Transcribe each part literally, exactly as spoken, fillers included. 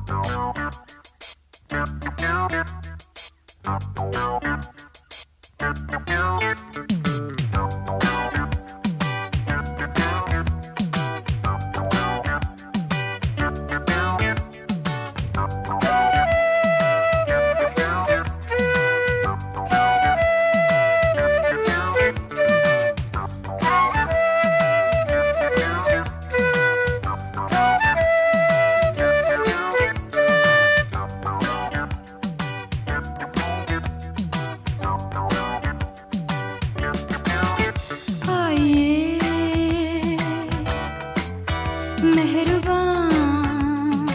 मेहरबान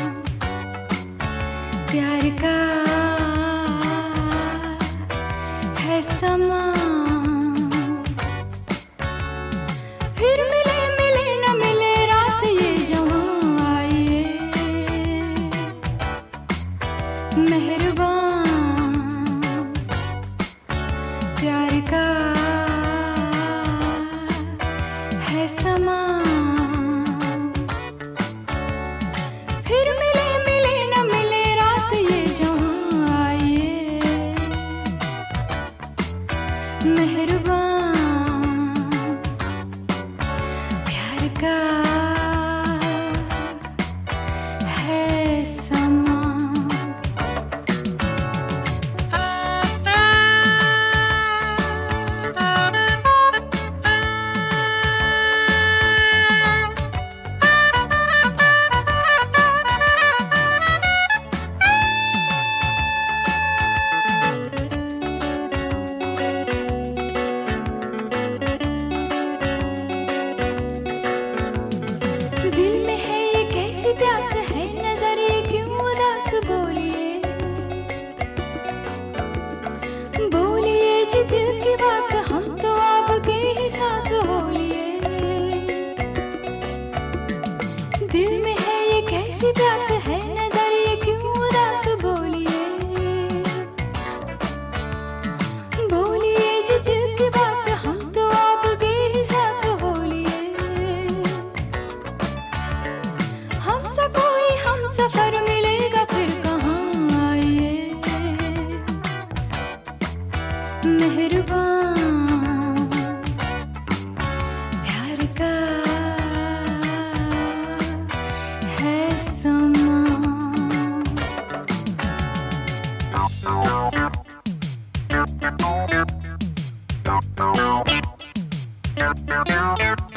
प्यार का है समा, फिर मिले मिले न मिले रात ये जवां आइए। मेहरबान प्यार का है समा, फिर मिले मिले न मिले रात ये जहां आइए। मेहरबान प्यार का है समा। प्यास है नजरे क्यों उदास, बोलिए बोलिए जी दिल की बात, हम तो आपके ही साथ होलिए। दिल में है ये कैसी प्यास है नजरे क्यों उदास, बोलिए बोलिए जी दिल की बात, हम तो आपके ही साथ होलिए। हमसे कोई हम सफर मिलेगा फिर कहाँ आइए। मेहरबान प्यार का है समा।